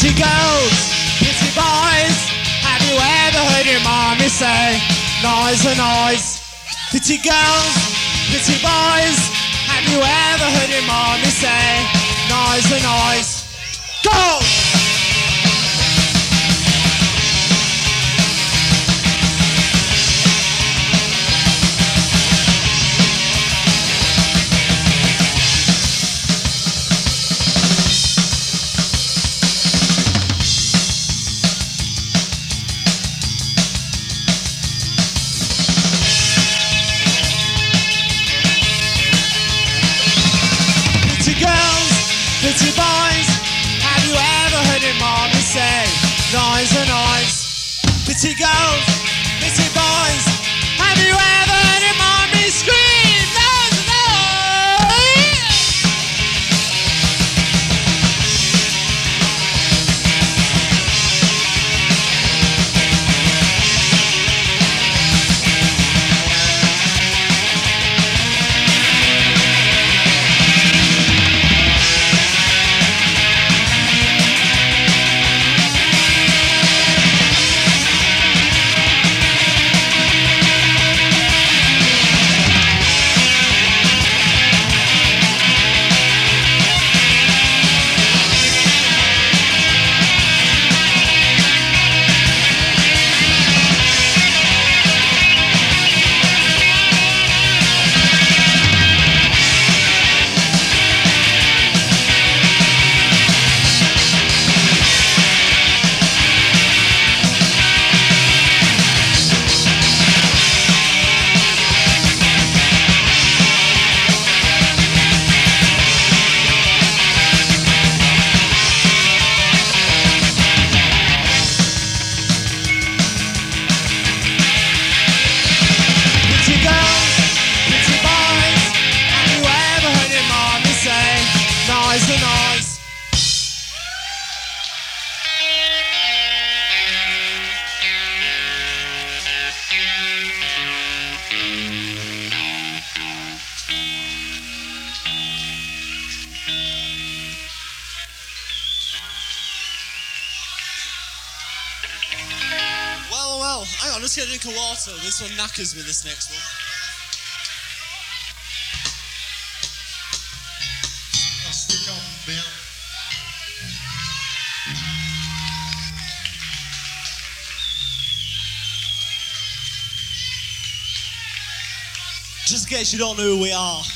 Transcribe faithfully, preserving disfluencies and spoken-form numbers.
Pretty girls, pretty boys, have you ever heard your mommy say, noise and noise? Pretty girls, pretty boys, have you ever heard your mommy say, noise and noise? Go! Pretty boys, have you ever heard your mommy say, noise and noise? Pretty girls, pretty boys, have you ever heard your mommy scream, noise and noise? Noise and noise. Well, well, hang on, let's get a drink of water. This one knackers me, this next one. Stick on, Bill. Just in case you don't know who we are,